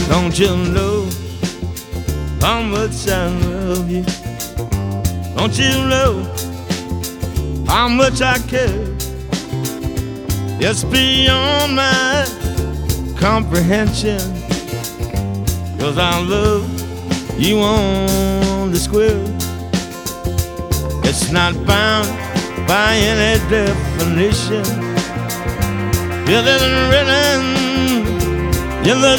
Don't you know how much I love you? Don't you know how much I care? It's beyond my comprehension, 'cause I love you on the square. It's not bound by any definition. It isn't written in the